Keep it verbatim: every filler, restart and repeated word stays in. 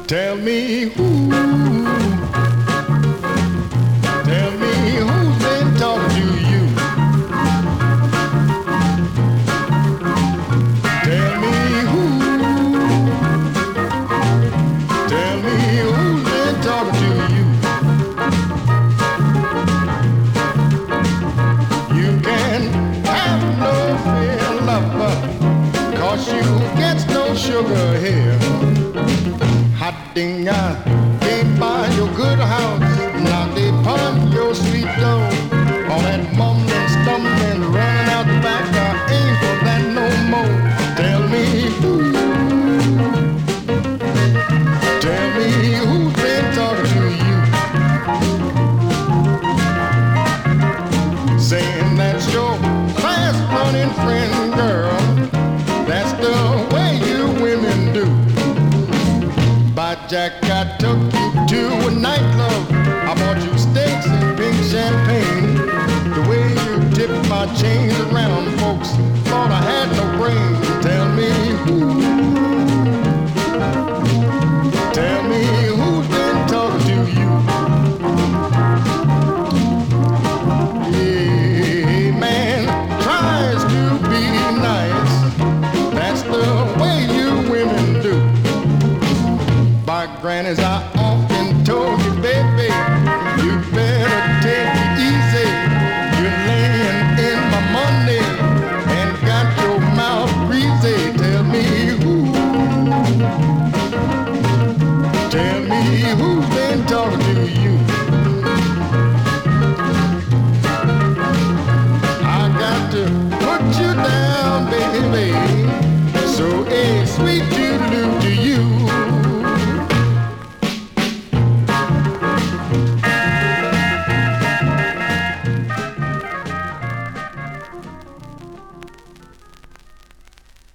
Tell me who, tell me who's been talking to you. Tell me who, tell me who's been talking to you. You can have no fear, lover, 'cause you get no sugar here. Hot ding, I can't buy your good house. Now they punch your sweet dough. All that mumbling, stumbling, running out the back. I ain't for that no more. Tell me who, tell me who's been talking to you. Saying that's your fast running friend, girl. That's the way you women do. By Jack, I took you to a nightclub. I bought you steaks and pink champagne. The way you tipped my chains around, folks thought I had no brain. Tell me who, tell me who's been talking to you. Yeah, man tries to be nice. That's the way you women do. By grannies, I